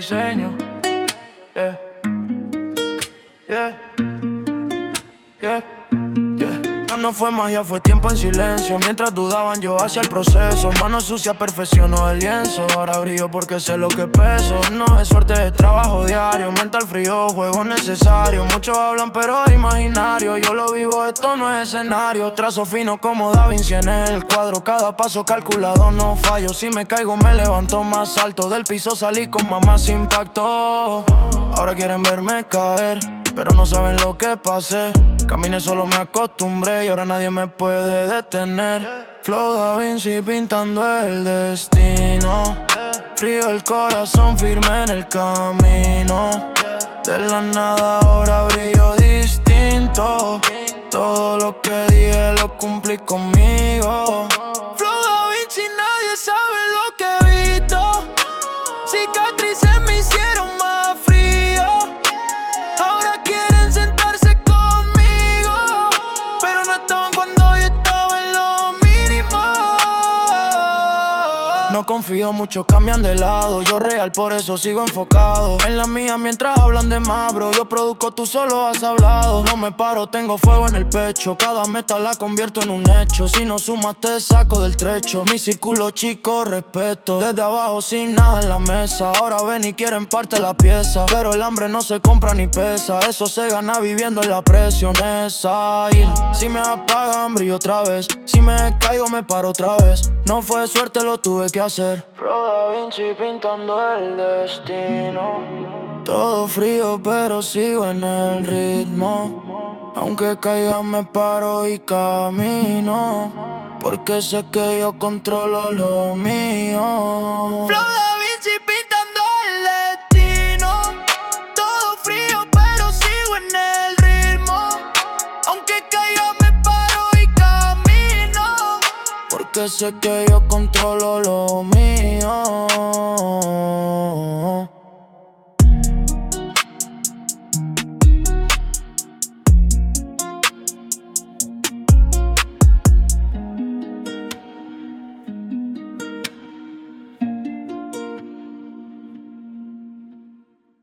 diseño. Yeah, yeah, yeah, yeah. Ya no fue magia, fue tiempo en silencio. Mientras dudaban yo hacía el proceso. Mano sucia, perfecciono el lienzo. Ahora brillo porque sé lo que peso. No es suerte, es trabajo diario. Mental frío, juego necesario. Muchos hablan pero es imaginario. Yo lo vivo, esto no es escenario. Trazo fino como Da Vinci en el cuadro. Cada paso calculado, no fallo. Si me caigo me levanto más alto. Del piso salí con más impacto. Ahora quieren verme caer, pero no saben lo que pasé. Caminé solo, me acostumbré y ahora nadie me puede detener. Flow Da Vinci pintando el destino. Frío el corazón, firme en el camino. De la nada ahora brillo distinto. Todo lo que dije lo cumplí conmigo. Flow Da Vinci, nadie sabe lo que he visto. Cicatrices me hicieron más frío. Ahora quieren sentarse conmigo, pero no estaban cuando yo estaba en lo mínimo. No confío, muchos cambian de lado. Yo real, por eso sigo enfocado en la mía mientras hablan de más, bro. Yo produzco, tú solo has hablado. No me paro, tengo fuego en el pecho. Cada meta la convierto en un hecho. Si no sumas te saco del trecho. Mi círculo chico, respeto. Desde abajo sin nada en la mesa. Ahora ven y quieren parte la pieza, pero el hambre no se compra ni pesa. Eso se gana viviendo en la presión esa. Y si me apagan brillo otra vez. Si me caigo me paro otra vez. No fue suerte, lo tuve que hacer. Flow Da Vinci pintando el destino. Todo frío pero sigo en el ritmo. Aunque caiga me paro y camino, porque sé que yo controlo lo mío. Flow Da Vinci pintando el destino. Todo frío pero sigo en el ritmo. Aunque caiga me paro y camino, porque sé que yo controlo lo mío.